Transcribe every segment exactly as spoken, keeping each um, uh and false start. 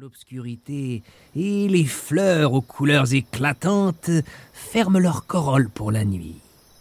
L'obscurité et les fleurs aux couleurs éclatantes ferment leur corolle pour la nuit.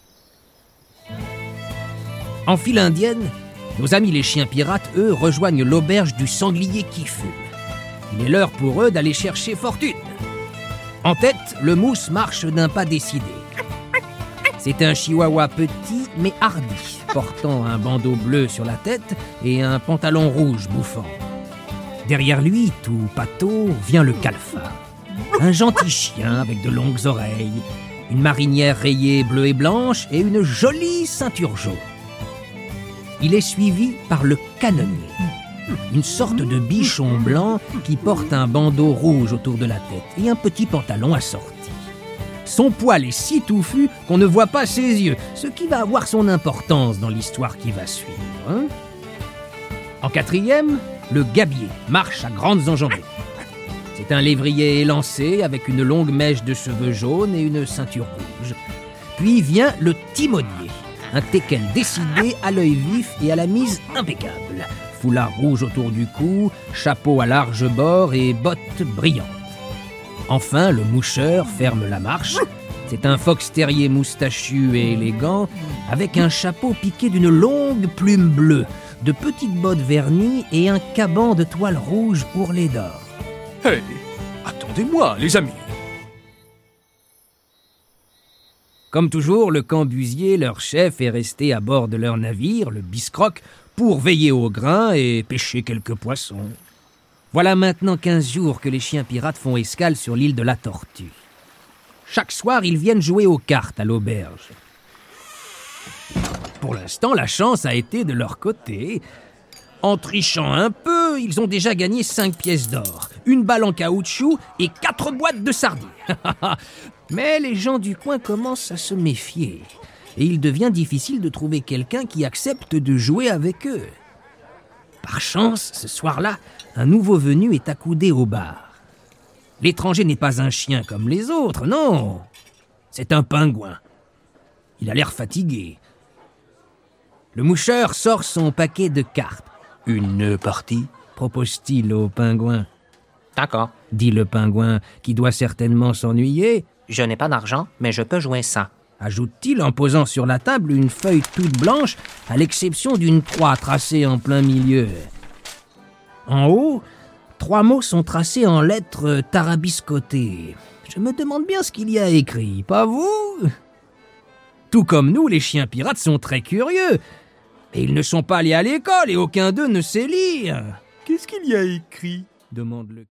En file indienne, nos amis les chiens pirates, eux, rejoignent l'auberge du sanglier qui fume. Il est l'heure pour eux d'aller chercher fortune. En tête, le mousse marche d'un pas décidé. C'est un chihuahua petit mais hardi, portant un bandeau bleu sur la tête et un pantalon rouge bouffant. Derrière lui, tout pâteau, vient le calfat. Un gentil chien avec de longues oreilles, une marinière rayée bleue et blanche et une jolie ceinture jaune. Il est suivi par le canonnier, une sorte de bichon blanc qui porte un bandeau rouge autour de la tête et un petit pantalon assorti. Son poil est si touffu qu'on ne voit pas ses yeux, ce qui va avoir son importance dans l'histoire qui va suivre. Hein ? En quatrième, le gabier marche à grandes enjambées. C'est un lévrier élancé avec une longue mèche de cheveux jaunes et une ceinture rouge. Puis vient le timonier, un teckel décidé, à l'œil vif et à la mise impeccable. Foulard rouge autour du cou, chapeau à large bord et bottes brillantes. Enfin, le moucheur ferme la marche. C'est un fox terrier moustachu et élégant, avec un chapeau piqué d'une longue plume bleue, de petites bottes vernies et un caban de toile rouge ourlée d'or. Hey, attendez-moi, les amis. Comme toujours, le cambusier, leur chef, est resté à bord de leur navire, le Biscroc, pour veiller au grain et pêcher quelques poissons. Voilà maintenant quinze jours que les chiens pirates font escale sur l'île de la Tortue. Chaque soir, ils viennent jouer aux cartes à l'auberge. Pour l'instant, la chance a été de leur côté. En trichant un peu, ils ont déjà gagné cinq pièces d'or, une balle en caoutchouc et quatre boîtes de sardines. Mais les gens du coin commencent à se méfier, et il devient difficile de trouver quelqu'un qui accepte de jouer avec eux. Par chance, ce soir-là, un nouveau venu est accoudé au bar. L'étranger n'est pas un chien comme les autres, non. C'est un pingouin. Il a l'air fatigué. Le moucheur sort son paquet de cartes. « Une partie ?» propose-t-il au pingouin. « D'accord, » dit le pingouin, qui doit certainement s'ennuyer. « Je n'ai pas d'argent, mais je peux jouer ça. » ajoute-t-il en posant sur la table une feuille toute blanche, à l'exception d'une croix tracée en plein milieu. En haut, trois mots sont tracés en lettres tarabiscotées. Je me demande bien ce qu'il y a écrit, pas vous ? Tout comme nous, les chiens pirates sont très curieux. Et ils ne sont pas allés à l'école et aucun d'eux ne sait lire. Qu'est-ce qu'il y a écrit ? Demande le